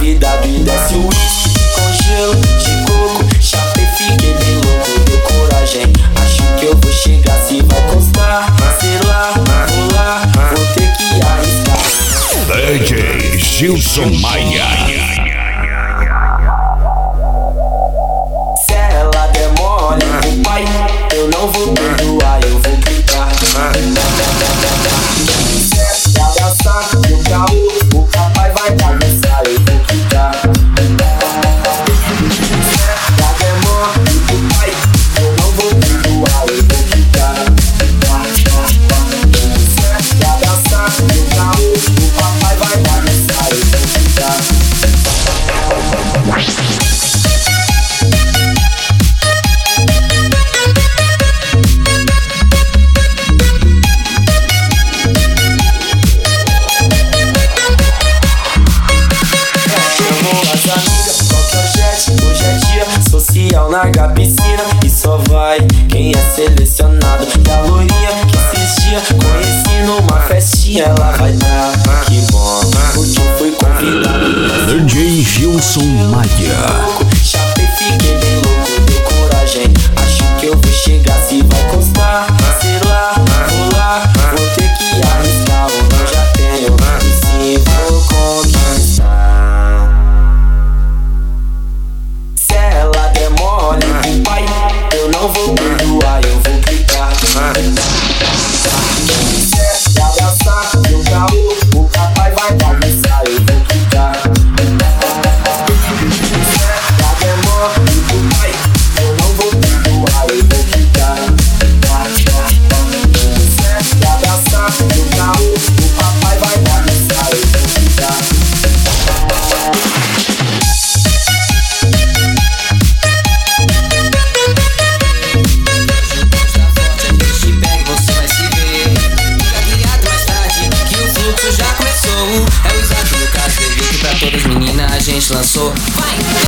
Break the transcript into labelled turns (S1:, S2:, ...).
S1: convidado e desce o uísque com gelo de coco. Chapei, fiquei bem louco, deu coragem. Acho que eu vou chegar, se vai custar. Sei lá, vou lá, vou ter que arriscar.
S2: DJ Gilson Maia.
S1: Se ela der mole pro pai, eu não vou perdoar, eu vou gritar. Se ela abraçar no carro, o papai vai bagunçar, eu vou gritar. Se ela der mole pro pai, eu não vou perdoar, eu vou gritar. Se ela abraçar no carro, o papai vai bagunçar, eu vou gritar. Social na piscina e só vai quem é selecionado. E a loirinha que esses dias conheci numa festinha, ela vai dar. Que bom, porque eu fui convidado.
S2: DJ Gilson Maia.
S1: Chapei, fiquei bem louco, deu coragem. Acho que eu vou chegar, se vai custar. Sei lá, vou ter que arriscar. O que eu já tenho, e sim vou conquistar. Se ela der mole pro pai, eu não vou perdoar, eu vou gritar. Se ela abraçar no carro, o papai vai bagunçar, eu vou gritar. Se ela der mole pro pai, eu não vou perdoar, eu vou gritar. Se ela abraçar no carro, o papai vai bagunçar, eu vou gritar.
S3: É o exato do caso, pra todas as meninas a gente lançou. Vai!